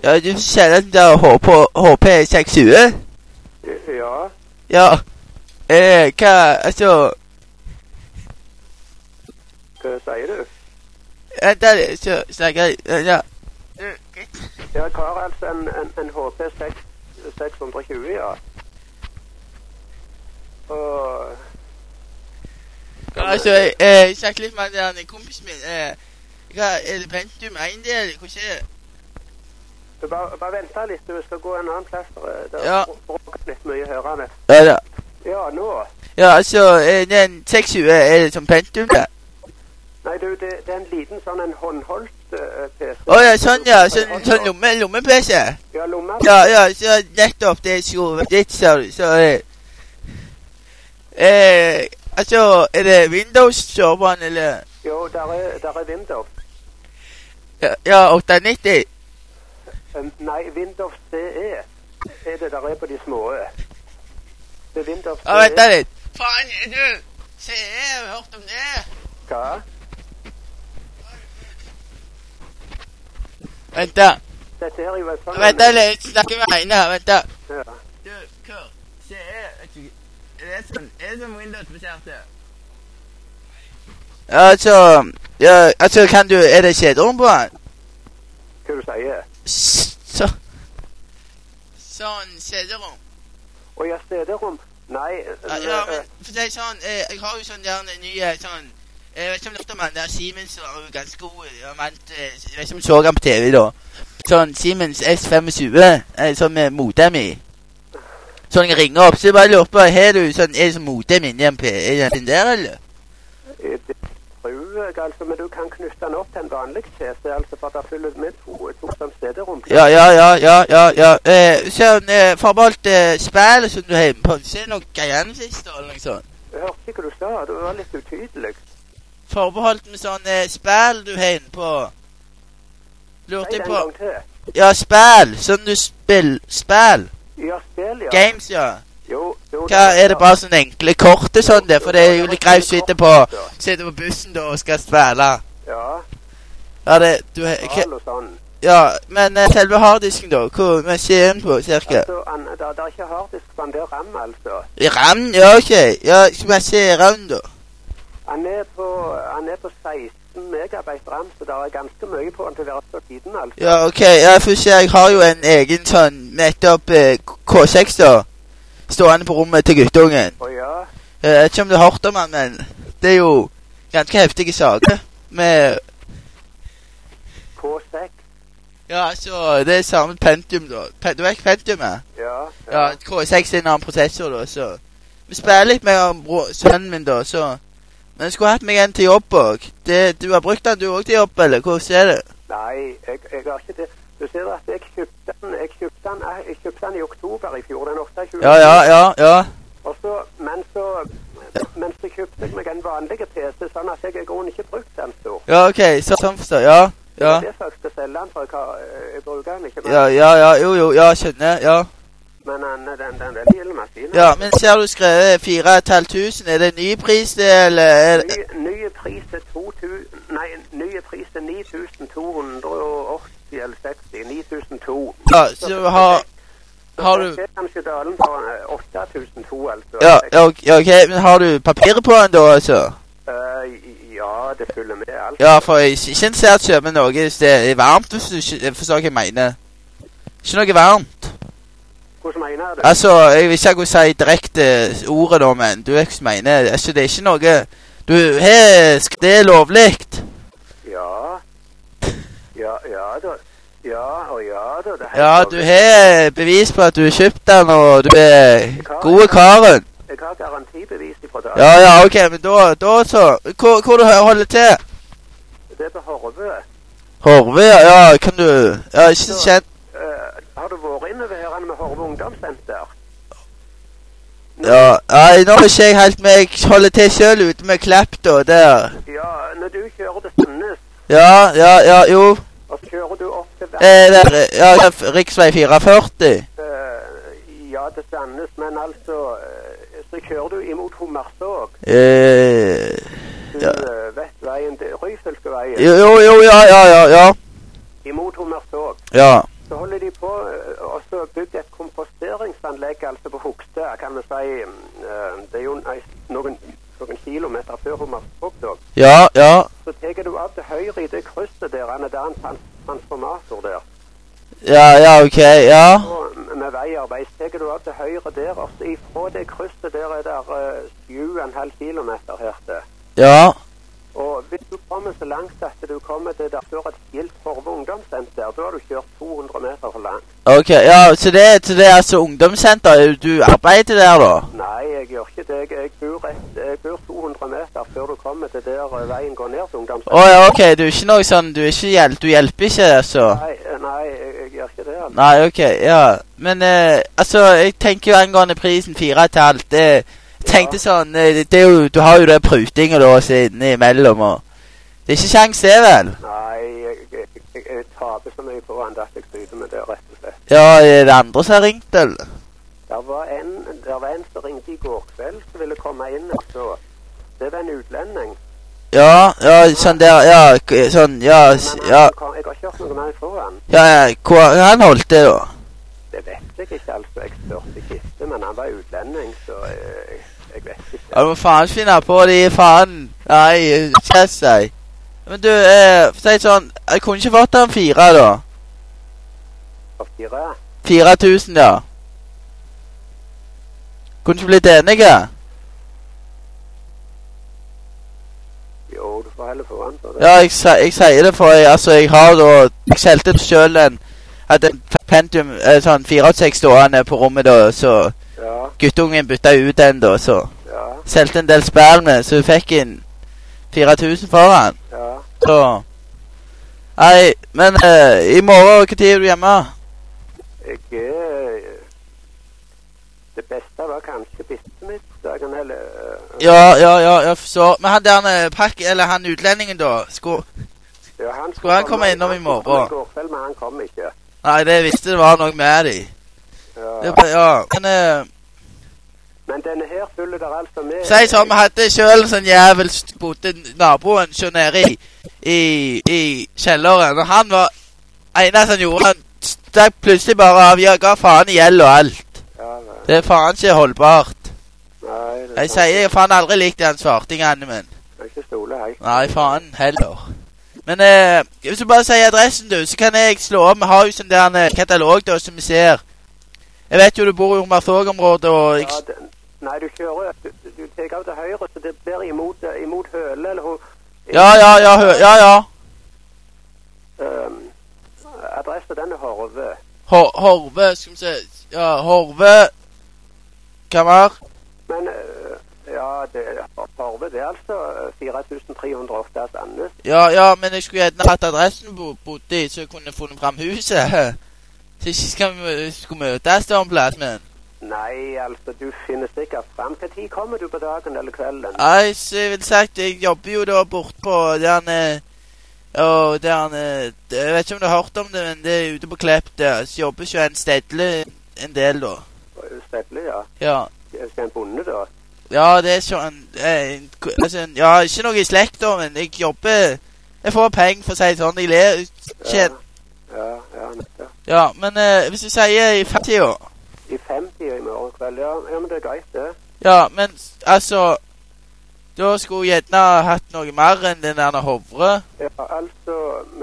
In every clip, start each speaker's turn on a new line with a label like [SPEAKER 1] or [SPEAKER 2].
[SPEAKER 1] Ja, du kjenner den der HP620?
[SPEAKER 2] Ja.
[SPEAKER 1] Ja. Hva, altså...
[SPEAKER 2] Hva sier du?
[SPEAKER 1] Vent da, så snakker jeg, ja.
[SPEAKER 2] Jeg har altså en HP 620, ja. Og...
[SPEAKER 1] Altså, jeg snakket litt med den kompisen min, hva, det Pentium 1 del, hvordan er det?
[SPEAKER 2] Bare vent litt, du skal gå en annen plass, der
[SPEAKER 1] Ja.
[SPEAKER 2] bråker litt mye hørende.
[SPEAKER 1] Ja da.
[SPEAKER 2] Ja, nå.
[SPEAKER 1] Ja, altså, den 620, er det som Pentium da?
[SPEAKER 2] Nei, du, det er en liten sånn en håndholdt PC.
[SPEAKER 1] Ja, sånn ja, sånn lomme-PC.
[SPEAKER 2] Ja, lomma.
[SPEAKER 1] Ja, så nettopp det skulle dit, så altså, er det Windows-serveren, eller?
[SPEAKER 2] Jo, der er Windows.
[SPEAKER 1] Ja, 890.
[SPEAKER 2] Nei, Windows CE er det der er på de små. Det er Windows CE.
[SPEAKER 1] Ja, vent da litt. Faen, du, CE, har du hørt om det?
[SPEAKER 2] Hva?
[SPEAKER 1] Vent da.
[SPEAKER 2] Dette her er jo sånn...
[SPEAKER 1] Vent da litt, snakker med en her, vent da.
[SPEAKER 2] Ja.
[SPEAKER 1] Du, hva? CE, er det sånn Windows-basert det? Ja, altså, kan du, er det kjederom på den?
[SPEAKER 2] Hva du sier?
[SPEAKER 1] Sånn kjederom.
[SPEAKER 2] Og jeg stederom? Nei.
[SPEAKER 1] Ja, men for det er sånn, jeg har jo sånn der nye, sånn, jeg vet ikke om det er man der, Siemens var jo ganske god, jeg vet ikke om du så han på TV da. Sånn Siemens S25, sånn med modem i. Sånn jeg ringer opp, så jeg bare lurer på, har du sånn, er det sånn modem inni en den der, eller?
[SPEAKER 2] Det tror jeg, altså, men du kan knytte den opp til en vanlig PC, altså, for det følger med to sånn stederom. Ja. Sånn, forbeholdt spill som du har hjemme på, se noe greiene sist, eller noe sånt. Jeg hørte ikke hva du sa, du var litt utydelig.
[SPEAKER 1] Forbeholdt med sånn spill du har hjemme på. Lurte jeg på.
[SPEAKER 2] En gang til.
[SPEAKER 1] Ja, spill, sånn du spill.
[SPEAKER 2] Ja, spill, ja.
[SPEAKER 1] Games, ja.
[SPEAKER 2] Jo.
[SPEAKER 1] Hva, er det bare sånne enkle korte sånn det? For det er jo litt greit å sitte på bussen da og skal spille.
[SPEAKER 2] Ja.
[SPEAKER 1] Ja, det, du har...
[SPEAKER 2] Sånn.
[SPEAKER 1] Ja, men selve harddisken da, hvor man ser den på, cirka?
[SPEAKER 2] Altså, det er ikke harddisk, men det er RAM, altså.
[SPEAKER 1] RAM? Ja, ok. Ja, skal man se RAM da?
[SPEAKER 2] Han er på 16 megabyte RAM, så det er ganske mye på den til å være så tiden, altså.
[SPEAKER 1] Ja, ok. Ja, først jeg har jo en egen sånn, nettopp K6 da, stående på rommet til guttungen.
[SPEAKER 2] Ja.
[SPEAKER 1] Jeg vet ikke om du har hørt om han, men det er jo ganske heftige saker med...
[SPEAKER 2] K6?
[SPEAKER 1] Ja, så det er samme Pentium da. Du vet ikke Pentium er? Ja, K6 er en annen prosessor da, så... Vi spiller litt med sønnen min da, så... Men jeg skulle hatt meg en til jobb også. Du har brukt den du også til jobb, eller? Hvor ser det?
[SPEAKER 2] Nei, jeg har ikke det. Du ser at jeg kjøpte den i oktober i fjor, den 28.
[SPEAKER 1] Ja.
[SPEAKER 2] Og så, mens jeg kjøpte meg en vanlig PC, sånn at jeg i grunnen ikke brukt den så.
[SPEAKER 1] Ja, ok, sånn forstår, ja.
[SPEAKER 2] Det er først å selge den, for jeg bruker den ikke.
[SPEAKER 1] Ja, skjønner, ja.
[SPEAKER 2] Men den er lille maskinen.
[SPEAKER 1] Ja, men ser du skrevet 4.500, er det ny pris det, eller?
[SPEAKER 2] Nye pris er 9.280 eller 60, 9.002.
[SPEAKER 1] Ja, så har du...
[SPEAKER 2] Det er kanskje dalen for 8.002, altså.
[SPEAKER 1] Ja, ok, men har du papiret på den da, altså?
[SPEAKER 2] Ja, det følger med alt.
[SPEAKER 1] Ja, for jeg er ikke interessert i å kjøpe noe hvis det er varmt, hvis du forstår hva jeg mener. Ikke noe varmt.
[SPEAKER 2] Hvordan mener du?
[SPEAKER 1] Altså, jeg vil ikke gå si direkte ordet da, men du vet hva jeg mener. Altså, det er ikke noe... det er lovligt.
[SPEAKER 2] Ja da.
[SPEAKER 1] Ja, du har bevis på at du har kjøpt den, og du er gode karen.
[SPEAKER 2] Jeg har garantibevis ifra dag.
[SPEAKER 1] Ja, ok, men da så. Hvor du holder til?
[SPEAKER 2] Det er på Horve.
[SPEAKER 1] Horve, ja, kan du... Ja, ikke kjent.
[SPEAKER 2] Har du vært inne ved her med Horve Ungdomssenter?
[SPEAKER 1] Ja, nå er ikke jeg helt med. Jeg holder til selv ute med Klepp da, der.
[SPEAKER 2] Ja, når du kjører til Sandnes.
[SPEAKER 1] Ja, jo.
[SPEAKER 2] Og så kjører du opp til...
[SPEAKER 1] Riksvei 44.
[SPEAKER 2] Ja, til Sandnes, men altså... Så kjører du imot Hummersåk. Du vet veien til Ryfylkeveien.
[SPEAKER 1] Jo, ja.
[SPEAKER 2] Imot Hummersåk.
[SPEAKER 1] Ja.
[SPEAKER 2] så holder de på og så bygge et komposteringsanlegg altså på Hogstad, kan vi si. Det er jo noen kilometer før Hummersåk da.
[SPEAKER 1] Ja, ja.
[SPEAKER 2] Så teker du av til høyre i det krysset der, det er en transformator der.
[SPEAKER 1] Ja, ja, ok, ja.
[SPEAKER 2] Og med veiarbeid teker du av til høyre der, og så ifra det krysset der er det 7,5 kilometer her til.
[SPEAKER 1] Ja.
[SPEAKER 2] Og hvis du kommer så langt at du kommer til der før et skilt for ungdomssenter, da har du kjørt 200 meter for langt.
[SPEAKER 1] Ok, ja, så det er altså ungdomssenter, du arbeider der da?
[SPEAKER 2] Nei, jeg gjør ikke det. Jeg bor 200 meter før du kommer til der veien går ned til ungdomssenter.
[SPEAKER 1] Åja, ok, du er ikke noe sånn, du hjelper ikke det, så?
[SPEAKER 2] Nei, jeg gjør ikke det. Altså.
[SPEAKER 1] Nei, ok, ja. Men, altså, jeg tenker jo angående prisen 4,5, jeg tenkte sånn, det er jo, du har jo det prutingen da siden imellom, og det er ikke sjans det, vel?
[SPEAKER 2] Nei, jeg taper så mye på han at jeg syder med det, rett og slett.
[SPEAKER 1] Ja, er det andre som har ringt, eller?
[SPEAKER 2] Der var en som ringte i går kveld som ville komme inn, så det var en utlending.
[SPEAKER 1] Ja, sånn der, ja, sånn, ja, ja.
[SPEAKER 2] Jeg har ikke hørt noe mer fra han.
[SPEAKER 1] Ja, hva han holdt det da?
[SPEAKER 2] Det vet jeg ikke, altså. Jeg spørte ikke, men han var utlending, så jeg vet ikke.
[SPEAKER 1] Ja, du må faen finne på det, faen. Nei, kjæs seg. Men du, si sånn, jeg kunne ikke fått den 4 da.
[SPEAKER 2] For 4?
[SPEAKER 1] 4.000, ja. Kunne ikke blitt enige?
[SPEAKER 2] Jo, du får heller få han for det.
[SPEAKER 1] Ja, jeg sier det for jeg har da, jeg selte selv hadde en Pentium, sånn 486 stående på rommet da, så guttungen bytta ut den da, så selte en del spill med, så vi fikk inn 4.000 for han.
[SPEAKER 2] Ja.
[SPEAKER 1] Så, nei, men i morgen, hva tid er du hjemme?
[SPEAKER 2] Det beste var kanskje bistemiddagen, eller...
[SPEAKER 1] Ja, så, men han der eller han utlendingen da, skulle han komme innom i morgen?
[SPEAKER 2] Han kom i går kveld, men han kom ikke.
[SPEAKER 1] Nei, det visste det var noe med de. Ja, men
[SPEAKER 2] denne her følger der altså med...
[SPEAKER 1] Si sånn, vi hadde selv en sånn jævel bodde naboen så nede i kjelleren, og han var eneste han gjorde, han stakk plutselig bare av, ga faen i gjeld og alt. Det er faen ikke holdbart.
[SPEAKER 2] Nei,
[SPEAKER 1] jeg sier, jeg faen aldri likt den svartingene, men...
[SPEAKER 2] Jeg er ikke stole, hei.
[SPEAKER 1] Nei, faen heller. Men hvis du bare sier adressen du, så kan jeg slå om. Vi har jo sånn der en katalog da, som vi ser. Jeg vet jo du bor i Hummersåk-området, og...
[SPEAKER 2] Nei, du kjører, du teker av til høyre, så det blir imot Høle, eller...
[SPEAKER 1] Ja.
[SPEAKER 2] Adressen, den er Horve.
[SPEAKER 1] Horve, skal vi se... Ja, Horve... Hva mer?
[SPEAKER 2] Men... Horve, det er altså 4.308 Sandnes.
[SPEAKER 1] Ja, men jeg skulle gjerne hatt adressen bodde i, så jeg kunne funnet frem huset. Så ikke skulle møtes da om plass, men...
[SPEAKER 2] Nei, altså, du finner sikkert frem. Hva tid kommer du på dagen eller kvelden?
[SPEAKER 1] Nei, så jeg vil sagt, jeg jobber jo da bort på derne... jeg vet ikke om du har hørt om det, men det er ute på Klepp der. Så jobber jo en Stedle en del da.
[SPEAKER 2] Stedle, ja.
[SPEAKER 1] Ja.
[SPEAKER 2] Skal en bonde da?
[SPEAKER 1] Ja, det er sånn, ja, ikke noe i slekt da, men jeg jobber, jeg får penger for å si sånn, jeg ler, nettopp. Ja, men hvis jeg sier i 50 år.
[SPEAKER 2] I 50 i morgen kveld, ja, men det er greit det.
[SPEAKER 1] Ja, men altså, da skulle jeg gjerne hatt noe mer enn den der Hovre. Ja,
[SPEAKER 2] altså,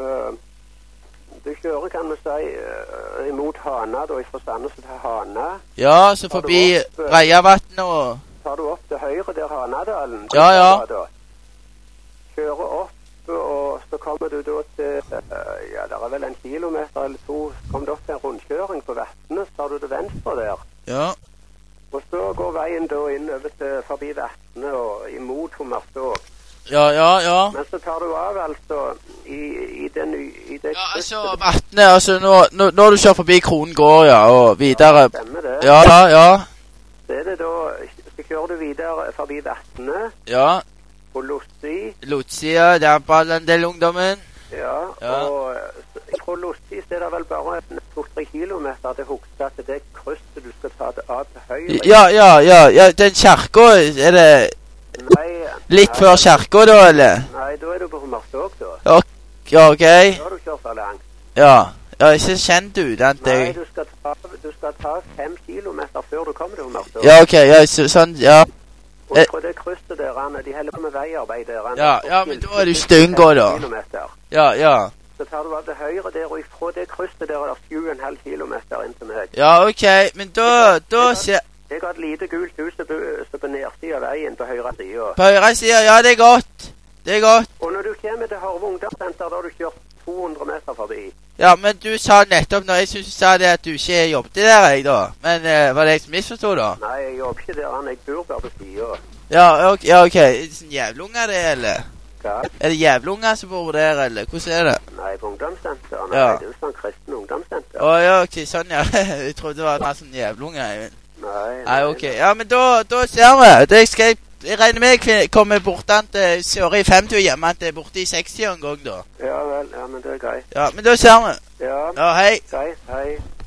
[SPEAKER 2] du kjører, kan vi si, imot Hana, da, fra Sandnes til Hana.
[SPEAKER 1] Ja, så forbi Reiavatten og...
[SPEAKER 2] Tar du opp til høyre der Hanadalen?
[SPEAKER 1] Ja.
[SPEAKER 2] Kjører opp, og så kommer du da til, det er vel 1 kilometer eller 2, så kommer du opp til en rundkjøring på Vatne, så tar du til venstre der.
[SPEAKER 1] Ja.
[SPEAKER 2] Og så går veien da inn over til forbi Vatne og imot Hummersåk.
[SPEAKER 1] Ja.
[SPEAKER 2] Men så tar du av altså i det
[SPEAKER 1] ja, altså Vatne, altså når du kjører forbi Kronen går, ja, og videre.
[SPEAKER 2] Ja, stemmer det.
[SPEAKER 1] Ja.
[SPEAKER 2] Så er det da... Så kjører du videre forbi Vatne.
[SPEAKER 1] Ja.
[SPEAKER 2] På Lossi,
[SPEAKER 1] ja, der er bare en del ungdommen.
[SPEAKER 2] Ja, og fra Lossi så er det vel bare 2-3 kilometer til Hogstad til det krysset du skal ta det av til høyre. Ja, den kjerka, er det litt før kjerka da, eller? Nei, da er du på Hummersåk da.
[SPEAKER 1] Ja, ok.
[SPEAKER 2] Da har du kjørt for langt.
[SPEAKER 1] Ja, Ja, ikke kjent ut, at
[SPEAKER 2] Nei,
[SPEAKER 1] jeg...
[SPEAKER 2] du skal ta 5 kilometer før du kommer til Hummersåk.
[SPEAKER 1] Ja, ok, ja, sånn, ja.
[SPEAKER 2] Og fra det krysset der, de holder på med veiarbeid der.
[SPEAKER 1] Ja, men da er du støngå da. Ja.
[SPEAKER 2] Så tar du av det høyre der, og fra det krysset der er det 7,5 kilometer inn til meg.
[SPEAKER 1] Ja, ok, men da ser...
[SPEAKER 2] Jeg har et lite gult hus på nedsiden av veien på høyre siden.
[SPEAKER 1] På høyre siden, ja, det er godt. Det er godt.
[SPEAKER 2] Og når du kommer til Harve ungdomssenter, da har du kjørt 200 meter forbi.
[SPEAKER 1] Ja, men du sa nettopp, når jeg synes du sa det, at du ikke jobbet der, jeg da. Men var det jeg som misforstod da?
[SPEAKER 2] Nei, jeg jobber ikke der, jeg bor bare på siden.
[SPEAKER 1] Ja, ok. Er det sånn jævlunger det, eller?
[SPEAKER 2] Hva?
[SPEAKER 1] Er det jævlunger som bor der, eller? Hvordan er det?
[SPEAKER 2] Nei, på ungdomssenter. Nei,
[SPEAKER 1] ja.
[SPEAKER 2] det er jo sånn kristen ungdomssenter.
[SPEAKER 1] Ja, ok, sånn ja. Jeg trodde det var en sånn jævlunger.
[SPEAKER 2] Nei,
[SPEAKER 1] ok. Ja, men da ser vi. Det skal jeg regner med jeg kommer borte til Søre i 50 hjemme til borte i 60 en gang da.
[SPEAKER 2] Ja vel, ja, men det er greit.
[SPEAKER 1] Ja, men da ser vi.
[SPEAKER 2] Ja,
[SPEAKER 1] hei.
[SPEAKER 2] Greit, hei.